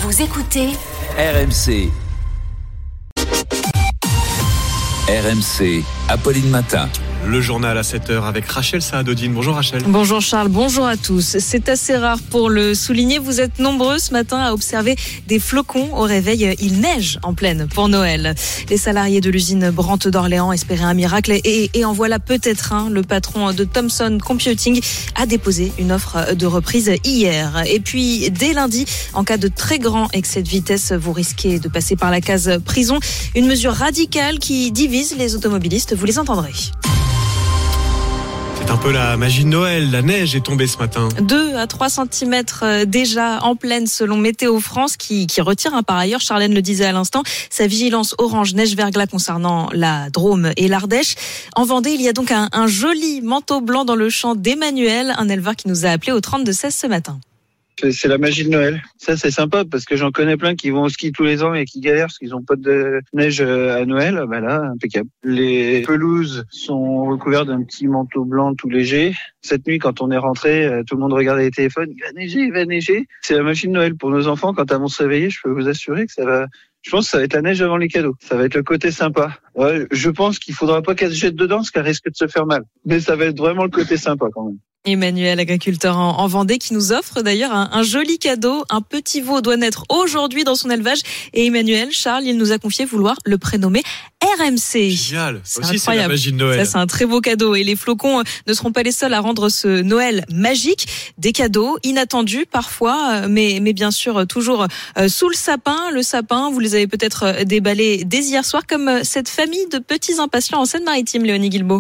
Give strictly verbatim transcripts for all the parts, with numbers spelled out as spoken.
Vous écoutez R M C. R M C, Apolline Matin. Le journal à sept heures avec Rachel Saadodine. Bonjour Rachel. Bonjour Charles, bonjour à tous. C'est assez rare pour le souligner. Vous êtes nombreux ce matin à observer des flocons au réveil. Il neige en pleine pour Noël. Les salariés de l'usine Brandt d'Orléans espéraient un miracle et, et en voilà peut-être un. Le patron de Thomson Computing a déposé une offre de reprise hier. Et puis dès lundi, en cas de très grand excès de vitesse, vous risquez de passer par la case prison. Une mesure radicale qui divise les automobilistes. Vous les entendrez. C'est un peu la magie de Noël. La neige est tombée ce matin. deux à trois centimètres déjà en pleine selon Météo France qui, qui retire hein, par ailleurs, Charlène le disait à l'instant, sa vigilance orange neige-verglas concernant la Drôme et l'Ardèche. En Vendée, il y a donc un, un joli manteau blanc dans le champ d'Emmanuel, un éleveur qui nous a appelé au trente-deux seize ce matin. C'est la magie de Noël. Ça, c'est sympa parce que j'en connais plein qui vont au ski tous les ans et qui galèrent parce qu'ils n'ont pas de neige à Noël. Bah là, impeccable. Les pelouses sont recouvertes d'un petit manteau blanc tout léger. Cette nuit, quand on est rentré, tout le monde regardait les téléphones. Il va neiger, il va neiger. C'est la magie de Noël pour nos enfants. Quand elles vont se réveiller, je peux vous assurer que ça va... Je pense que ça va être la neige avant les cadeaux. Ça va être le côté sympa. Ouais, je pense qu'il faudra pas qu'elle se jette dedans parce qu'elle risque de se faire mal. Mais ça va être vraiment le côté sympa quand même. Emmanuel, agriculteur en, en Vendée, qui nous offre d'ailleurs un, un joli cadeau. Un petit veau doit naître aujourd'hui dans son élevage. Et Emmanuel, Charles, il nous a confié vouloir le prénommer R M C. Génial. C'est aussi, incroyable. C'est la magie de Noël. Ça, c'est un très beau cadeau. Et les flocons ne seront pas les seuls à rendre ce Noël magique. Des cadeaux inattendus parfois, mais, mais bien sûr toujours sous le sapin. Le sapin, vous les avez peut-être déballés dès hier soir, comme cette famille de petits impatients en Seine-Maritime, Léonie Guilbeault.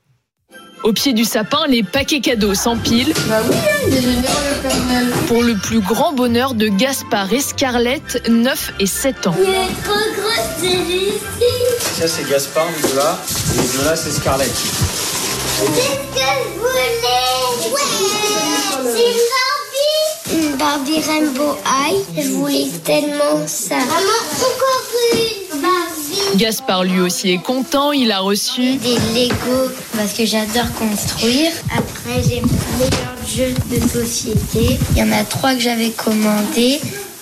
Au pied du sapin, les paquets cadeaux s'empilent. Bah oui, il est génial le Père Noël. Pour le plus grand bonheur de Gaspard et Scarlett, neuf et sept ans. Il est trop gros, c'est ici. Ça c'est Gaspard, Nicolas. Et Nicolas c'est Scarlett. C'est ce que je voulais. Ouais, c'est une Barbie. Une Barbie Rainbow High. Je voulais tellement ça. Maman, encore une Barbie. Gaspard lui aussi est content, il a reçu des Lego parce que j'adore construire. Après j'ai plusieurs jeux de société. Il y en a trois que j'avais commandés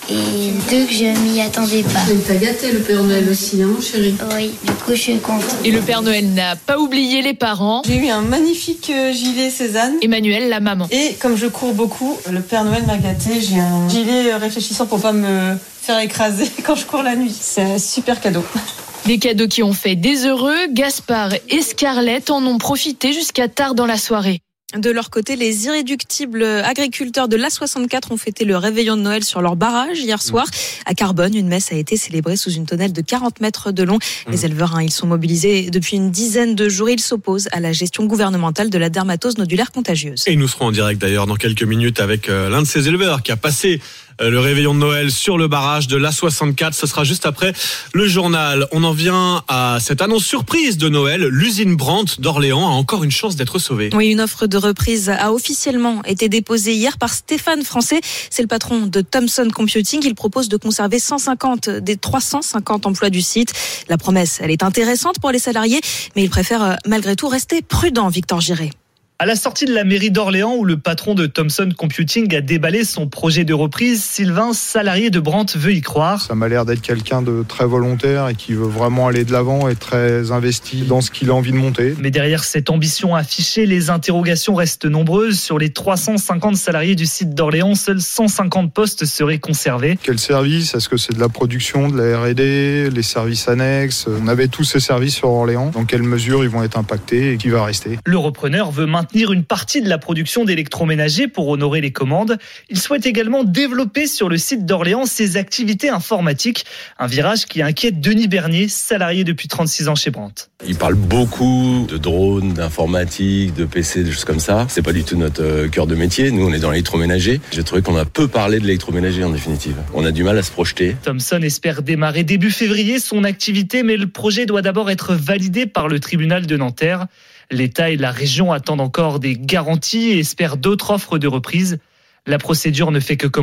et deux que je m'y attendais pas. Il t'a gâté le Père Noël aussi, hein mon chéri? Oui, du coup je suis contente. Et le Père Noël n'a pas oublié les parents. J'ai eu un magnifique gilet Cézanne. Emmanuel, la maman. Et comme je cours beaucoup, le Père Noël m'a gâté. J'ai un gilet réfléchissant pour pas me faire écraser quand je cours la nuit. C'est un super cadeau. Des cadeaux qui ont fait des heureux. Gaspard et Scarlett en ont profité jusqu'à tard dans la soirée. De leur côté, les irréductibles agriculteurs de l'A soixante-quatre ont fêté le réveillon de Noël sur leur barrage hier soir. À Carbone, une messe a été célébrée sous une tonnelle de quarante mètres de long. Les éleveurs, hein, ils sont mobilisés depuis une dizaine de jours. Ils s'opposent à la gestion gouvernementale de la dermatose nodulaire contagieuse. Et nous serons en direct d'ailleurs dans quelques minutes avec l'un de ces éleveurs qui a passé le réveillon de Noël sur le barrage de l'A soixante-quatre. Ce sera juste après le journal. On en vient à cette annonce surprise de Noël. L'usine Brandt d'Orléans a encore une chance d'être sauvée. Oui, une offre de reprise a officiellement été déposée hier par Stéphane Français. C'est le patron de Thomson Computing. Il propose de conserver cent cinquante des trois cent cinquante emplois du site. La promesse, elle est intéressante pour les salariés, mais il préfère malgré tout rester prudent, Victor Giré. À la sortie de la mairie d'Orléans où le patron de Thomson Computing a déballé son projet de reprise, Sylvain, salarié de Brandt, veut y croire. Ça m'a l'air d'être quelqu'un de très volontaire et qui veut vraiment aller de l'avant et très investi dans ce qu'il a envie de monter. Mais derrière cette ambition affichée, les interrogations restent nombreuses. Sur les trois cent cinquante salariés du site d'Orléans, seuls cent cinquante postes seraient conservés. Quel service ? Est-ce que c'est de la production, de la R et D, les services annexes ? On avait tous ces services sur Orléans. Dans quelle mesure ils vont être impactés et qui va rester ? Le repreneur veut maintenir une partie de la production d'électroménagers pour honorer les commandes. Il souhaite également développer sur le site d'Orléans ses activités informatiques, un virage qui inquiète Denis Bernier, salarié depuis trente-six ans chez Brandt. Il parle beaucoup de drones, d'informatique, de P C, des choses comme ça. C'est pas du tout notre cœur de métier. Nous, on est dans l'électroménager. J'ai trouvé qu'on a peu parlé de l'électroménager en définitive. On a du mal à se projeter. Thomson espère démarrer début février son activité, mais le projet doit d'abord être validé par le tribunal de Nanterre. L'État et la région attendent encore des garanties et espèrent d'autres offres de reprise. La procédure ne fait que commencer.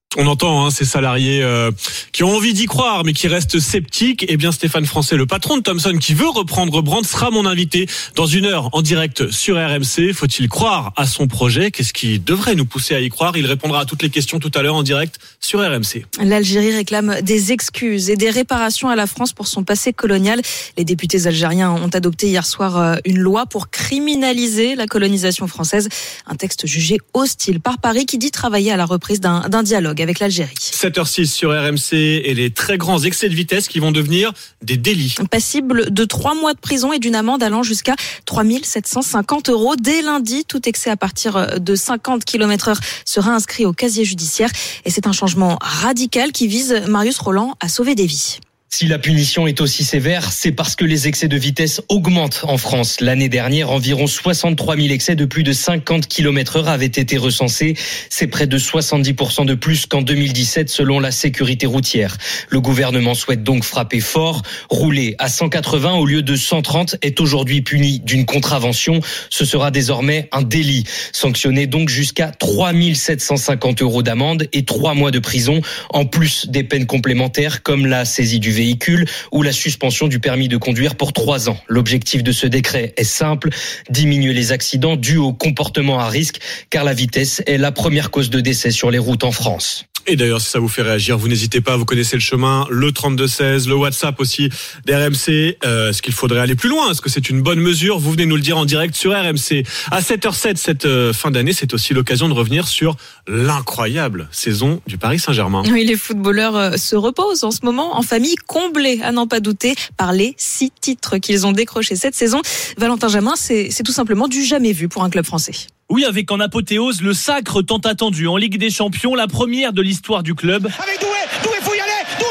On entend hein, ces salariés euh, qui ont envie d'y croire mais qui restent sceptiques. Eh bien Stéphane Francet, le patron de Thomson qui veut reprendre Brandt, sera mon invité dans une heure en direct sur R M C. Faut-il croire à son projet? Qu'est-ce qui devrait nous pousser à y croire? Il répondra à toutes les questions tout à l'heure en direct sur R M C. L'Algérie réclame des excuses et des réparations à la France pour son passé colonial. Les députés algériens ont adopté hier soir une loi pour criminaliser la colonisation française. Un texte jugé hostile par Paris qui dit travailler à la reprise d'un, d'un dialogue avec l'Algérie. sept heures six sur R M C et les très grands excès de vitesse qui vont devenir des délits. Passible de trois mois de prison et d'une amende allant jusqu'à trois mille sept cent cinquante euros. Dès lundi, tout excès à partir de cinquante kilomètres heure sera inscrit au casier judiciaire. Et c'est un changement radical qui vise, Marius Roland, à sauver des vies. Si la punition est aussi sévère, c'est parce que les excès de vitesse augmentent en France. L'année dernière, environ soixante-trois mille excès de plus de cinquante kilomètres heure avaient été recensés. C'est près de soixante-dix pour cent de plus qu'en deux mille dix-sept selon la sécurité routière. Le gouvernement souhaite donc frapper fort. Rouler à cent quatre-vingts au lieu de cent trente est aujourd'hui puni d'une contravention. Ce sera désormais un délit. Sanctionné donc jusqu'à trois mille sept cent cinquante euros d'amende et trois mois de prison, en plus des peines complémentaires comme la saisie du véhicule ou la suspension du permis de conduire pour trois ans. L'objectif de ce décret est simple, diminuer les accidents dus au comportement à risque, car la vitesse est la première cause de décès sur les routes en France. Et d'ailleurs, si ça vous fait réagir, vous n'hésitez pas, vous connaissez le chemin, le trente-deux seize, le WhatsApp aussi d'R M C. Euh, est-ce qu'il faudrait aller plus loin? Est-ce que c'est une bonne mesure? Vous venez nous le dire en direct sur R M C. À sept heures sept, cette euh, fin d'année, c'est aussi l'occasion de revenir sur l'incroyable saison du Paris Saint-Germain. Oui, les footballeurs euh, se reposent en ce moment en famille, comblés, à n'en pas douter, par les six titres qu'ils ont décrochés cette saison. Valentin Jamin, c'est, c'est tout simplement du jamais vu pour un club français. Oui, avec en apothéose le sacre tant attendu en Ligue des Champions, la première de l'histoire du club. Avec Doué, Doué, faut y aller, Doué!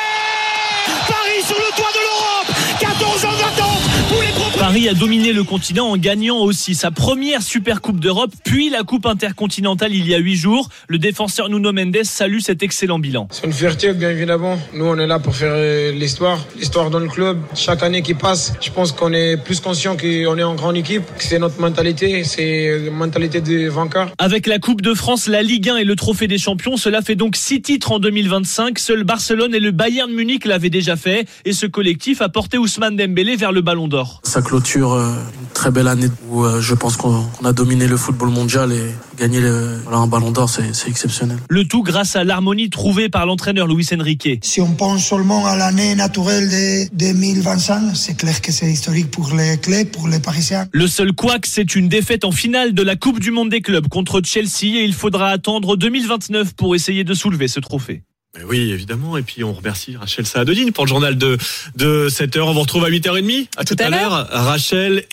Paris sur le toit de l'Europe, quatorze ans d'attente pour les propriétaires. Paris a dominé le continent en gagnant aussi sa première Super Coupe d'Europe, puis la Coupe intercontinentale il y a huit jours. Le défenseur Nuno Mendes salue cet excellent bilan. C'est une fierté, bien évidemment. Nous, on est là pour faire l'histoire, l'histoire dans le club. Chaque année qui passe, je pense qu'on est plus conscient qu'on est en grande équipe, que c'est notre mentalité, c'est la mentalité des vainqueurs. Avec la Coupe de France, la Ligue un et le Trophée des Champions, cela fait donc six titres en deux mille vingt-cinq. Seul Barcelone et le Bayern Munich l'avaient déjà fait. Et ce collectif a porté Ousmane Dembélé vers le Ballon d'Or. Ça clôture une très belle année où je pense qu'on a dominé le football mondial et gagner le, voilà, un Ballon d'Or, c'est, c'est exceptionnel. Le tout grâce à l'harmonie trouvée par l'entraîneur Luis Enrique. Si on pense seulement à l'année naturelle de deux mille vingt-cinq, c'est clair que c'est historique pour les clubs, pour les Parisiens. Le seul couac, c'est une défaite en finale de la Coupe du Monde des clubs contre Chelsea et il faudra attendre deux mille vingt-neuf pour essayer de soulever ce trophée. Oui, évidemment. Et puis, on remercie Rachel Saadodine pour le journal de, de sept heures. On vous retrouve à huit heures trente. À tout, tout à, à l'heure. l'heure. Rachel.